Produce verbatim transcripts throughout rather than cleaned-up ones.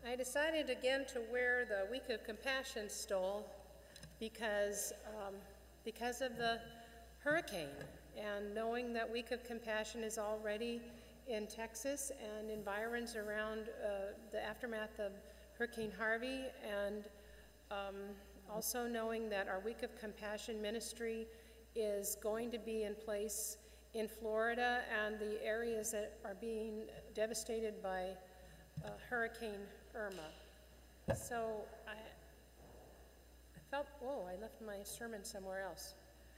I decided again to wear the Week of Compassion stole because, um, because of the hurricane, and knowing that Week of Compassion is already in Texas and environs around uh, the aftermath of Hurricane Harvey, and um, also knowing that our Week of Compassion ministry is going to be in place in Florida and the areas that are being devastated by uh, Hurricane Irma. So I, I felt, whoa, I left my sermon somewhere else.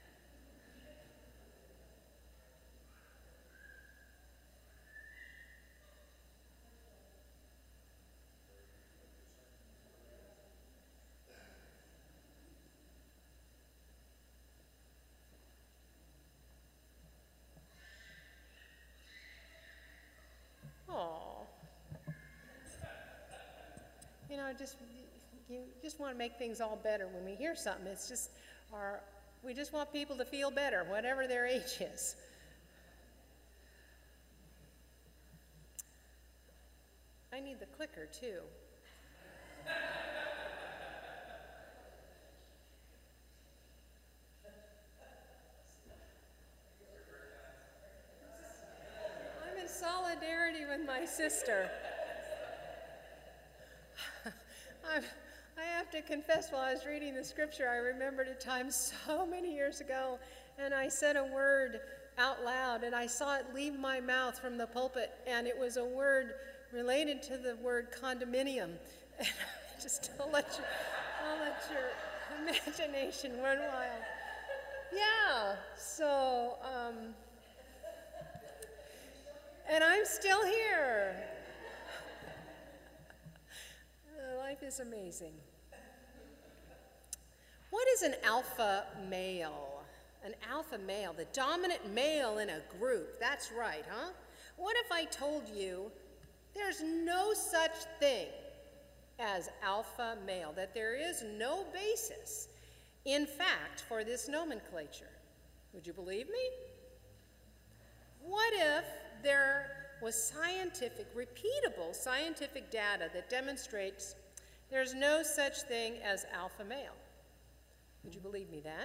Oh, you know, just you just want to make things all better when we hear something. It's just our, we just want people to feel better, whatever their age is. I need the clicker too. I'm in solidarity with my sister. I'm, I have to confess, while I was reading the scripture, I remembered a time so many years ago, and I said a word out loud, and I saw it leave my mouth from the pulpit, and it was a word related to the word condominium. And just I'll let, you, I'll let your imagination run wild. Yeah, so, um, and I'm still here. Life is amazing. What is an alpha male? An alpha male, the dominant male in a group. That's right, huh? What if I told you there's no such thing as alpha male, that there is no basis, in fact, for this nomenclature? Would you believe me? What if there was scientific, repeatable scientific data that demonstrates there's no such thing as alpha male? Would you believe me then?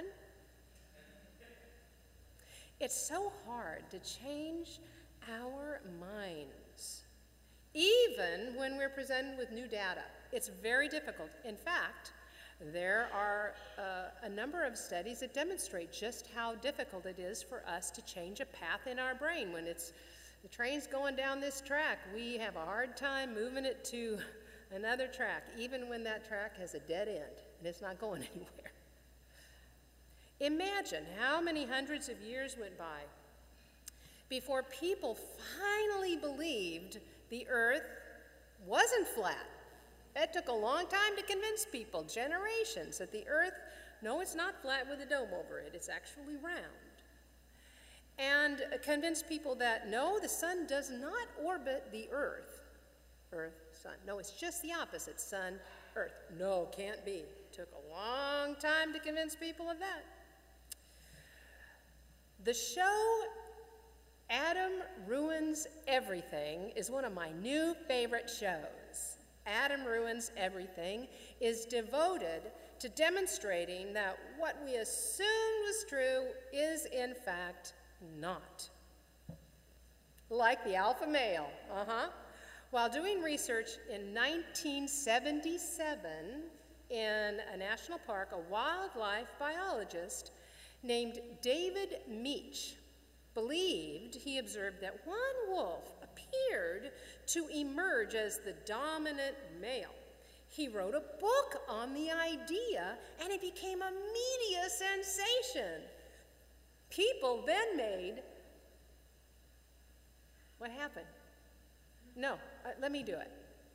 It's so hard to change our minds, even when we're presented with new data. It's very difficult. In fact, there are uh, a number of studies that demonstrate just how difficult it is for us to change a path in our brain. When it's the train's going down this track, we have a hard time moving it to another track, even when that track has a dead end and it's not going anywhere. Imagine how many hundreds of years went by before people finally believed the earth wasn't flat. It took a long time to convince people, generations, that the earth, no, it's not flat with a dome over it, it's actually round. And convince people that, no, the sun does not orbit the earth. Earth, sun. No, it's just the opposite, sun, earth. No, can't be. Took a long time to convince people of that. The show Adam Ruins Everything is one of my new favorite shows. Adam Ruins Everything is devoted to demonstrating that what we assumed was true is in fact not. Like the alpha male, uh-huh. While doing research in nineteen seventy-seven in a national park, a wildlife biologist named David Meach believed he observed that one wolf appeared to emerge as the dominant male. He wrote a book on the idea, and it became a media sensation. People then made, what happened? No, uh, let me do it.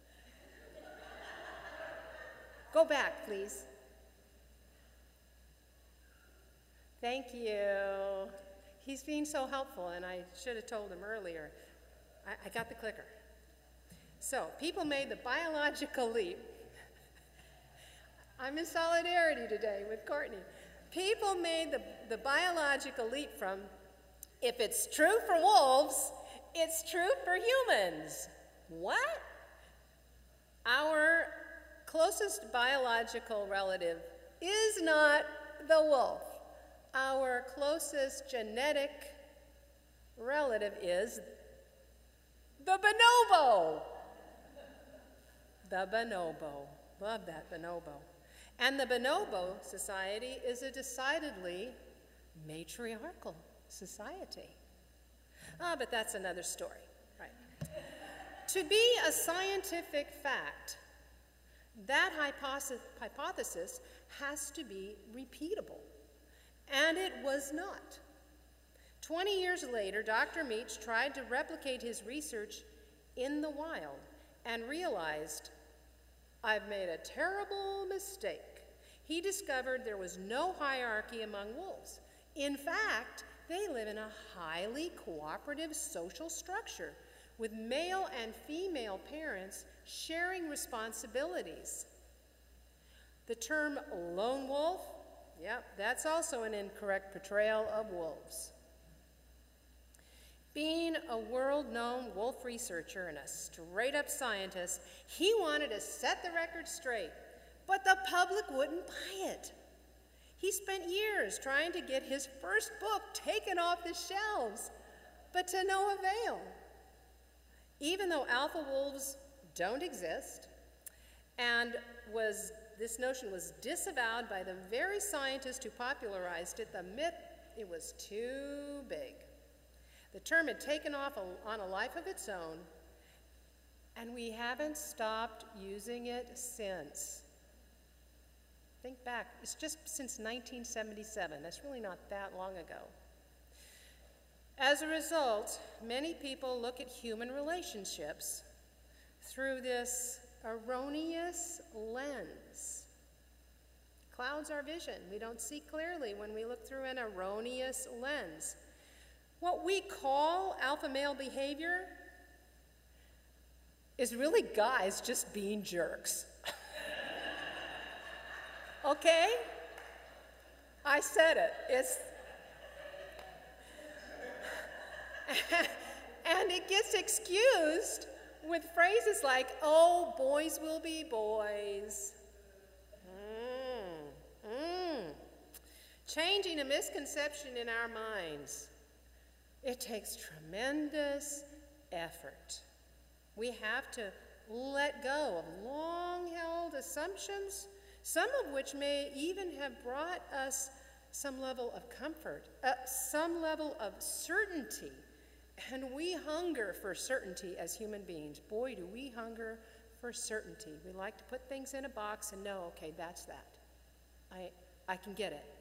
Go back, please. Thank you. He's being so helpful, and I should have told him earlier. I, I got the clicker. So, people made the biological leap. I'm in solidarity today with Courtney. People made the, the biological leap from, if it's true for wolves, it's true for humans. What? Our closest biological relative is not the wolf. Our closest genetic relative is the bonobo. The bonobo. Love that bonobo. And the bonobo society is a decidedly matriarchal society. Ah, but that's another story, right? To be a scientific fact, that hypothesis has to be repeatable, and it was not. Twenty years later, Doctor Meach tried to replicate his research in the wild and realized, I've made a terrible mistake. He discovered there was no hierarchy among wolves. In fact, they live in a highly cooperative social structure with male and female parents sharing responsibilities. The term lone wolf, yep, that's also an incorrect portrayal of wolves. Being a world-known wolf researcher and a straight-up scientist, he wanted to set the record straight, but the public wouldn't buy it. He spent years trying to get his first book taken off the shelves, but to no avail. Even though alpha wolves don't exist, and was, this notion was disavowed by the very scientist who popularized it, the myth, it was too big. The term had taken off on a life of its own, and we haven't stopped using it since. Think back, it's just since nineteen seventy-seven. That's really not that long ago. As a result, many people look at human relationships through this erroneous lens. Clouds our vision. We don't see clearly when we look through an erroneous lens. What we call alpha male behavior is really guys just being jerks. Okay? I said it. It's and it gets excused with phrases like, oh, boys will be boys. Mm, mm. Changing a misconception in our minds. It takes tremendous effort. We have to let go of long-held assumptions, some of which may even have brought us some level of comfort, uh, some level of certainty. And we hunger for certainty as human beings. Boy, do we hunger for certainty. We like to put things in a box and know, okay, that's that. I, I can get it.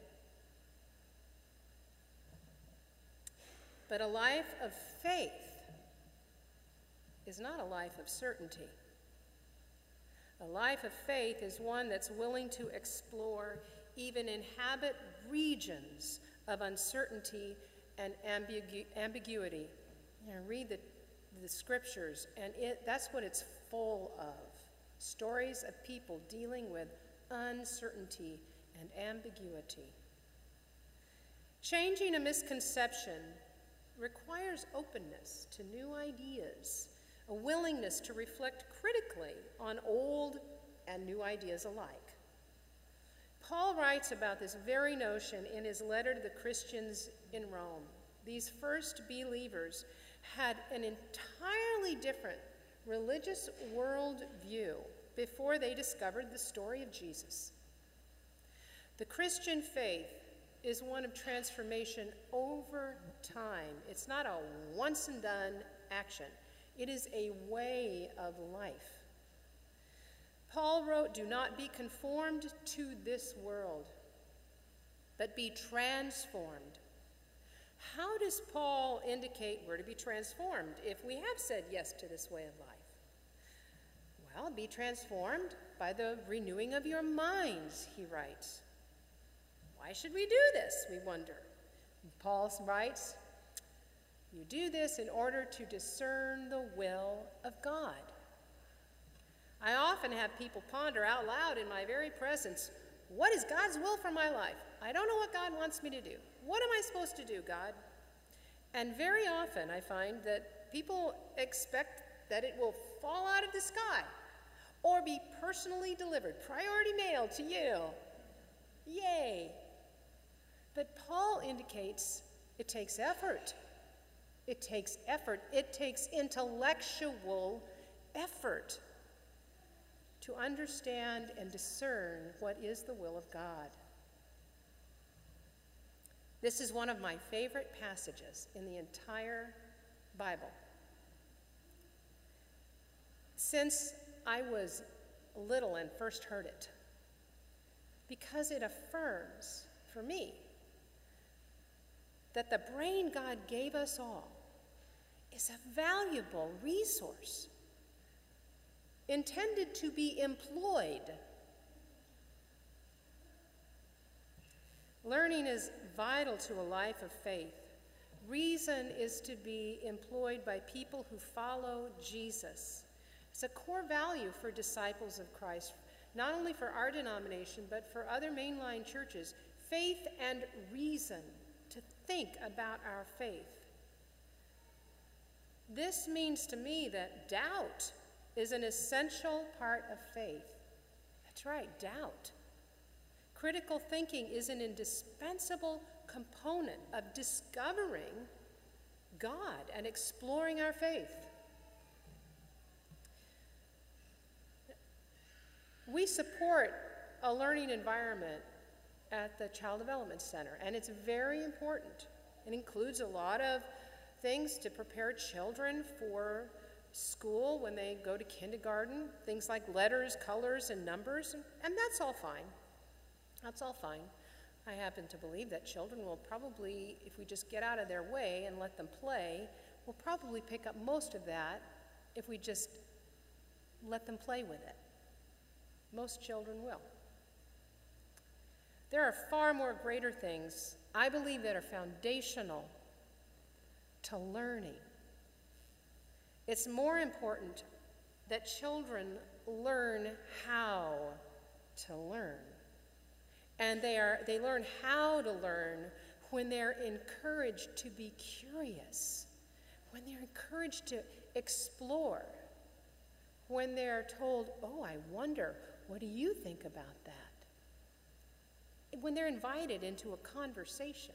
But a life of faith is not a life of certainty. A life of faith is one that's willing to explore, even inhabit regions of uncertainty and ambigu ambiguity. You know, read the, the scriptures, and it, that's what it's full of. Stories of people dealing with uncertainty and ambiguity. Changing a misconception requires openness to new ideas, a willingness to reflect critically on old and new ideas alike. Paul writes about this very notion in his letter to the Christians in Rome. These first believers had an entirely different religious worldview before they discovered the story of Jesus. The Christian faith is one of transformation over time. It's not a once and done action. It is a way of life. Paul wrote, do not be conformed to this world, but be transformed. How does Paul indicate we're to be transformed if we have said yes to this way of life? Well, be transformed by the renewing of your minds, he writes. Why should we do this, we wonder? Paul writes, you do this in order to discern the will of God. I often have people ponder out loud in my very presence, what is God's will for my life? I don't know what God wants me to do. What am I supposed to do, God? And very often I find that people expect that it will fall out of the sky, or be personally delivered, priority mail to you. Yay. But Paul indicates it takes effort. It takes effort. It takes intellectual effort to understand and discern what is the will of God. This is one of my favorite passages in the entire Bible. Since I was little and first heard it, because it affirms for me that the brain God gave us all is a valuable resource intended to be employed. Learning is vital to a life of faith. Reason is to be employed by people who follow Jesus. It's a core value for disciples of Christ, not only for our denomination, but for other mainline churches. Faith and reason, to think about our faith. This means to me that doubt is an essential part of faith. That's right, doubt. Critical thinking is an indispensable component of discovering God and exploring our faith. We support a learning environment at the Child Development Center, and it's very important. It includes a lot of things to prepare children for school when they go to kindergarten, things like letters, colors, and numbers, and, and that's all fine. That's all fine. I happen to believe that children will probably, if we just get out of their way and let them play, will probably pick up most of that if we just let them play with it. Most children will. There are far more greater things, I believe, that are foundational to learning. It's more important that children learn how to learn. And they, are, they learn how to learn when they're encouraged to be curious, when they're encouraged to explore, when they're told, oh, I wonder, what do you think about that? When they're invited into a conversation.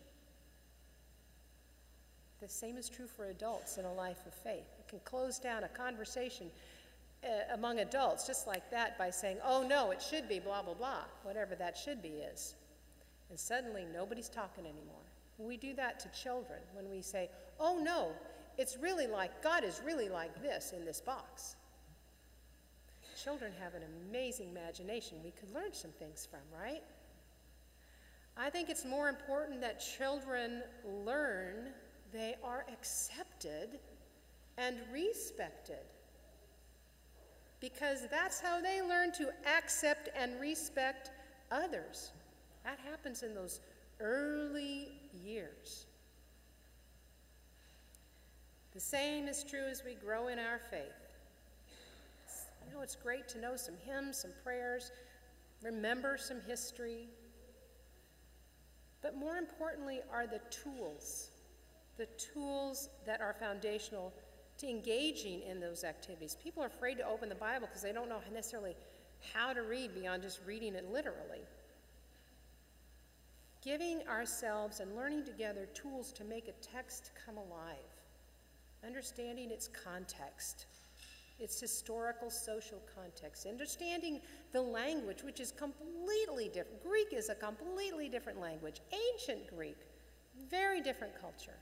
The same is true for adults in a life of faith. You can close down a conversation uh, among adults just like that by saying, oh no, it should be blah, blah, blah, whatever that should be is. And suddenly nobody's talking anymore. We do that to children when we say, oh no, it's really like, God is really like this in this box. Children have an amazing imagination we could learn some things from, right? I think it's more important that children learn they are accepted and respected, because that's how they learn to accept and respect others. That happens in those early years. The same is true as we grow in our faith. It's, you know, it's great to know some hymns, some prayers, remember some history, but more importantly are the tools, the tools that are foundational to engaging in those activities. People are afraid to open the Bible because they don't know necessarily how to read beyond just reading it literally. Giving ourselves and learning together tools to make a text come alive, understanding its context, its historical, social context, understanding the language, which is completely different. Greek is a completely different language, ancient Greek, very different culture.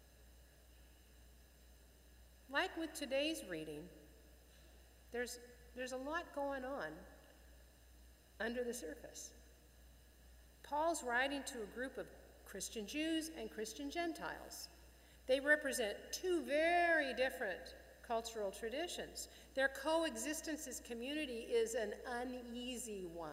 Like with today's reading, there's, there's a lot going on under the surface. Paul's writing to a group of Christian Jews and Christian Gentiles. They represent two very different cultural traditions. Their coexistence as community is an uneasy one.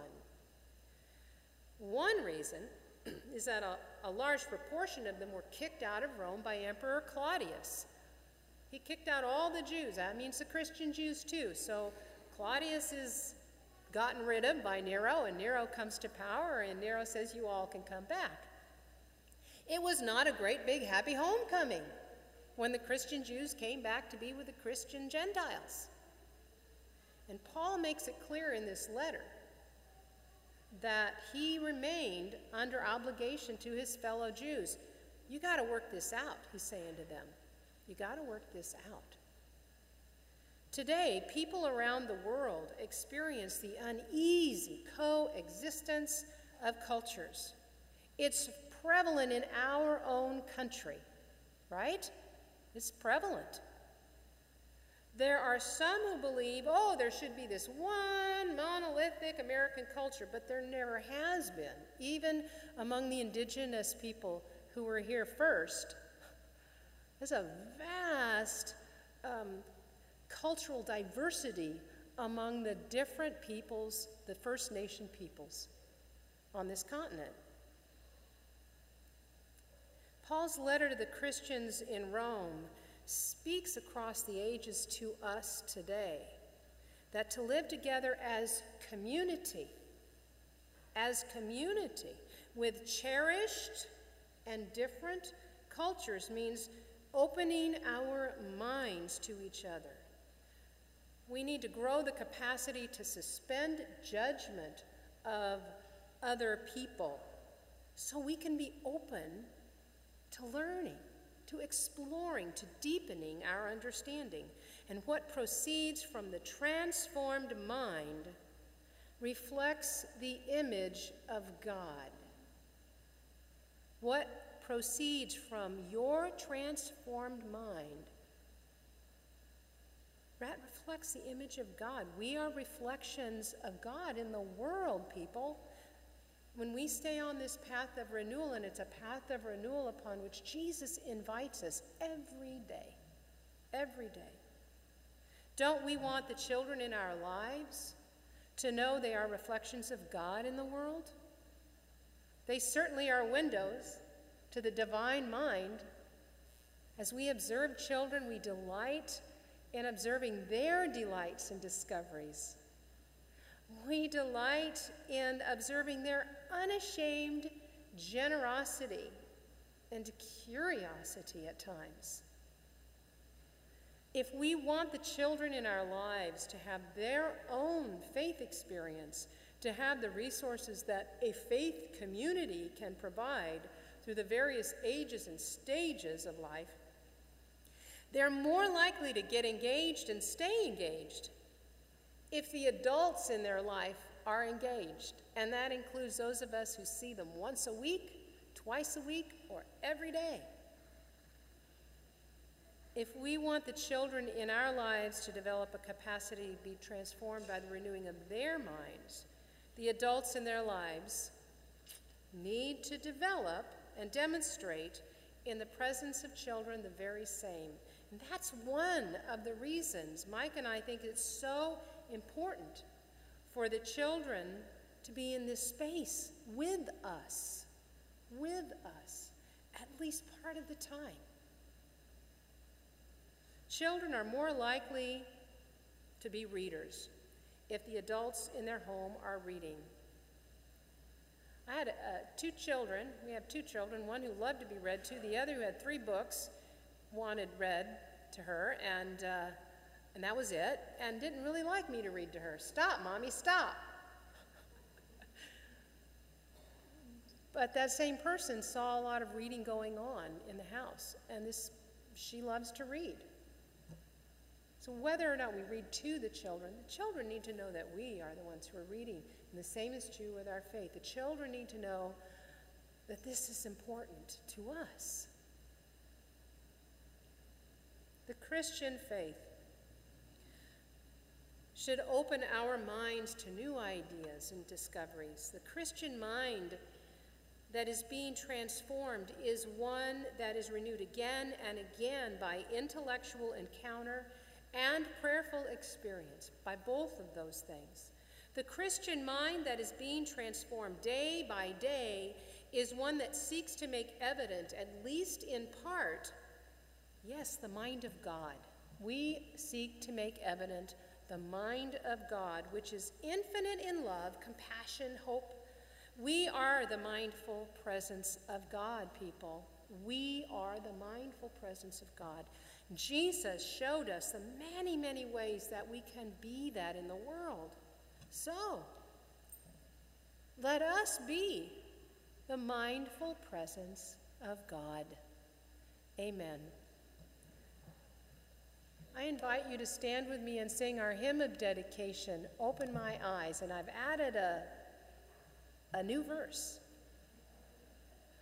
One reason is that a, a large proportion of them were kicked out of Rome by Emperor Claudius. He kicked out all the Jews. That means the Christian Jews too. So Claudius is gotten rid of by Nero, and Nero comes to power, and Nero says, you all can come back. It was not a great big happy homecoming when the Christian Jews came back to be with the Christian Gentiles. And Paul makes it clear in this letter that he remained under obligation to his fellow Jews. You got to work this out, he's saying to them. You got to work this out. Today, people around the world experience the uneasy coexistence of cultures. It's prevalent in our own country, right? It's prevalent. There are some who believe, oh, there should be this one monolithic American culture, but there never has been. Even among the indigenous people who were here first, there's a vast um, cultural diversity among the different peoples, the First Nation peoples on this continent. Paul's letter to the Christians in Rome speaks across the ages to us today that to live together as community, as community with cherished and different cultures means opening our minds to each other. We need to grow the capacity to suspend judgment of other people so we can be open to learning, to exploring, to deepening our understanding. And what proceeds from the transformed mind reflects the image of God. What proceeds from your transformed mind that reflects the image of God. We are reflections of God in the world, people. When we stay on this path of renewal, and it's a path of renewal upon which Jesus invites us every day, every day. Don't we want the children in our lives to know they are reflections of God in the world? They certainly are windows to the divine mind. As we observe children, we delight in observing their delights and discoveries. We delight in observing their unashamed generosity and curiosity at times. If we want the children in our lives to have their own faith experience, to have the resources that a faith community can provide through the various ages and stages of life, they're more likely to get engaged and stay engaged if the adults in their life are engaged. And that includes those of us who see them once a week, twice a week, or every day. If we want the children in our lives to develop a capacity to be transformed by the renewing of their minds, the adults in their lives need to develop and demonstrate in the presence of children the very same. And that's one of the reasons Mike and I think it's so important for the children to be in this space with us, with us, at least part of the time. Children are more likely to be readers if the adults in their home are reading. I had uh, two children. We have two children, one who loved to be read to, the other who had three books, wanted read to her, and, uh, and that was it, and didn't really like me to read to her. Stop, Mommy, stop. But that same person saw a lot of reading going on in the house, and this, she loves to read. So whether or not we read to the children, the children need to know that we are the ones who are reading. And the same is true with our faith. The children need to know that this is important to us. The Christian faith should open our minds to new ideas and discoveries. The Christian mind that is being transformed is one that is renewed again and again by intellectual encounter and prayerful experience, by both of those things. The Christian mind that is being transformed day by day is one that seeks to make evident, at least in part, yes, the mind of God. We seek to make evident the mind of God, which is infinite in love, compassion, hope. We are the mindful presence of God, people. We are the mindful presence of God. Jesus showed us the many, many ways that we can be that in the world. So, let us be the mindful presence of God. Amen. I invite you to stand with me and sing our hymn of dedication, Open My Eyes, and I've added a, a new verse.